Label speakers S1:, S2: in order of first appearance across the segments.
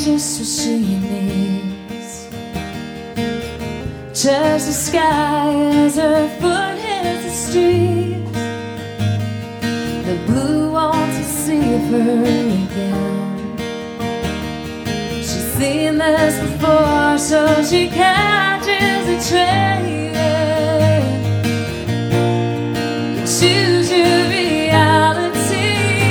S1: just what she needs. Just the sky as her foot hits the street. The blue wants to see her again. She's seen this before, so she catches a train. You choose your reality.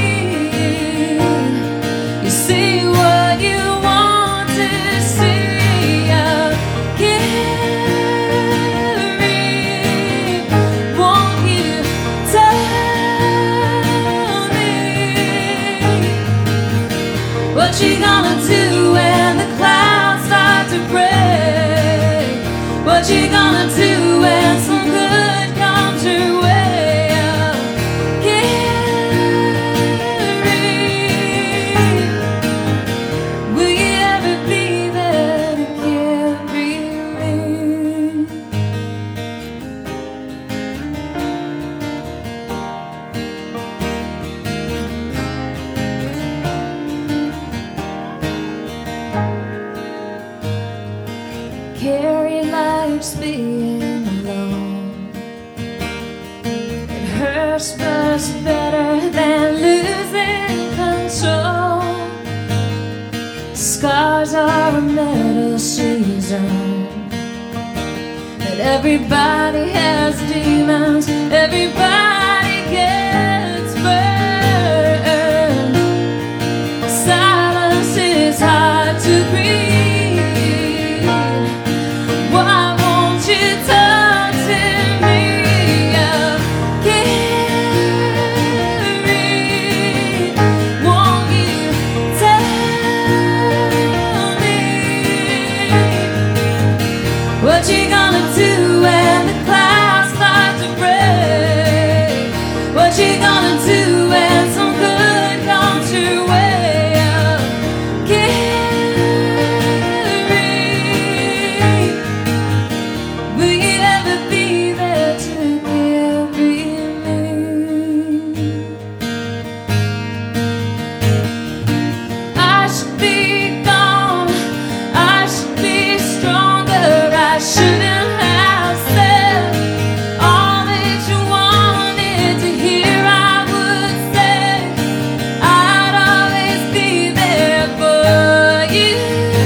S1: You see what you want to see. Won't you tell me what you gonna do when the clouds start to break? What you gonna do when some good comes your way? Will you ever be there to carry me? Carry life's being alone. It hurts much better than losing control. Scars are a medal she's earned. But everybody has demons. Everybody gets burned. Silence is hard to breathe. Why won't you talk to me? Won't you tell me what you gonna do when the clouds start to break? What you gonna do when some good comes your way? Will you ever be there to carry me? I should be gone, I should be stronger. I shouldn't have said all that you wanted to hear. I would say I'd always be there for you.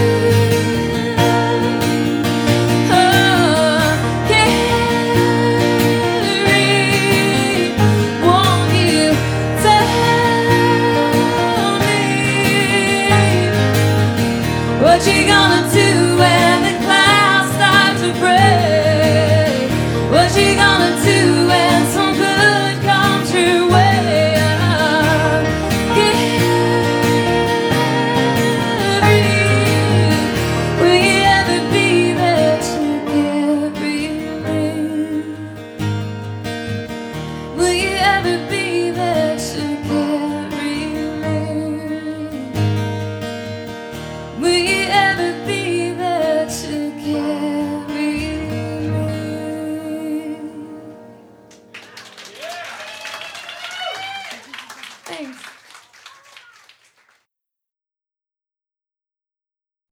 S1: Won't you tell me what you gonna do